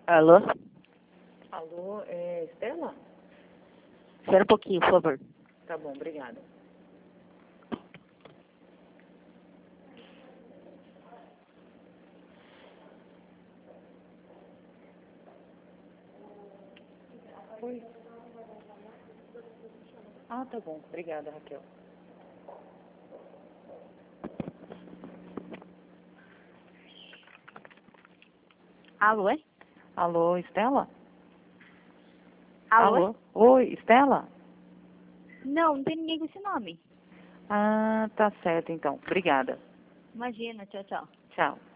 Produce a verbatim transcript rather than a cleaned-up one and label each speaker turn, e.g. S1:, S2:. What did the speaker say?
S1: Alô?
S2: Alô, é Estela?
S1: Espera um pouquinho, por favor.
S2: Tá bom, obrigada. Oi. Ah, tá bom. Obrigada, Raquel.
S1: Alô, é?
S2: Alô, Estela?
S1: Alô?
S2: Alô? Oi, Estela?
S1: Não, não tem ninguém com esse nome.
S2: Ah, tá certo então. Obrigada.
S1: Imagina, tchau, tchau.
S2: Tchau.